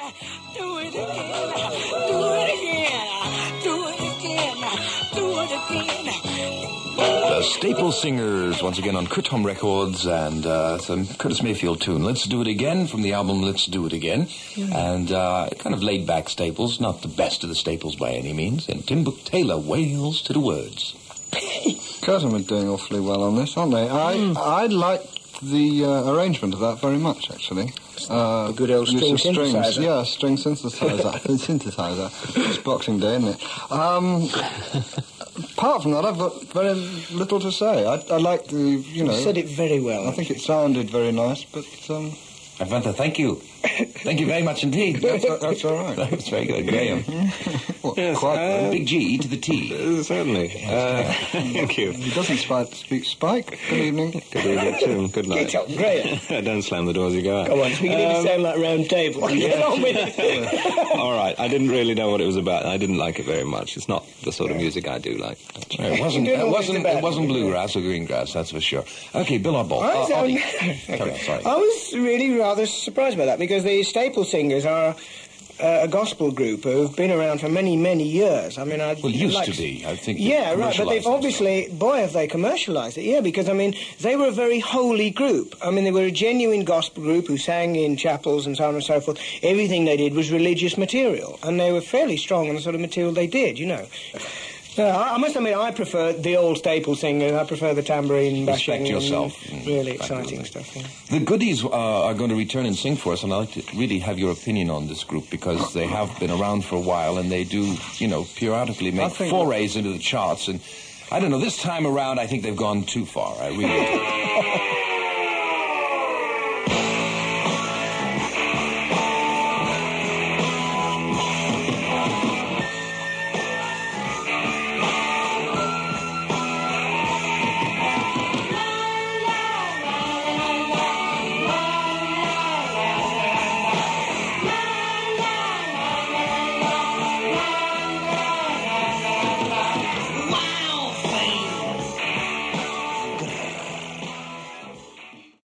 Do it again. Do it again. Do it again. Do it again. The Staple Singers, once again on Kurtom Records, and some Curtis Mayfield tune. Let's Do It Again from the album Let's Do It Again. And kind of laid-back Staples, not the best of the Staples by any means. And Tim Book Taylor wails to the words. Curtin are doing awfully well on this, aren't they? I like the arrangement of that very much, actually. A good old string synthesizer. Yeah, string synthesizer. Synthesizer. It's Boxing Day, isn't it? Apart from that, I've got very little to say. I like the, You said it very well. I think it sounded very nice, but... Avanta, thank you. Thank you very much indeed. That's all right. That was very good, Graham. Yes, Quite big G to the T. Certainly. Thank you. He doesn't speak Spike. Good evening. Good evening, Tim. Good night. Get up, Graham. Don't slam the door as you go out. Come on, it's beginning to sound like Round Table. Get on with it. All right. I didn't really know what it was about. I didn't like it very much. It's not the sort of music I do like. It wasn't bluegrass or greengrass, that's for sure. Okay, Bill or Bob. Sorry. I was really rather surprised by that because the Staple Singers are a gospel group who've been around for many, many years. I mean, used to be, I think. Yeah, right, but they've obviously, boy, have they commercialised it, yeah, because, I mean, they were a very holy group. I mean, they were a genuine gospel group who sang in chapels and so on and so forth. Everything they did was religious material, and they were fairly strong on the sort of material they did, I must admit, I prefer the old Staple Singers. I prefer the tambourine bashing. Respect yourself. Really exciting stuff. Yeah. The Goodies are going to return and sing for us, and I'd like to really have your opinion on this group because they have been around for a while and they do, periodically make forays into the charts. And I don't know, this time around I think they've gone too far. I really do.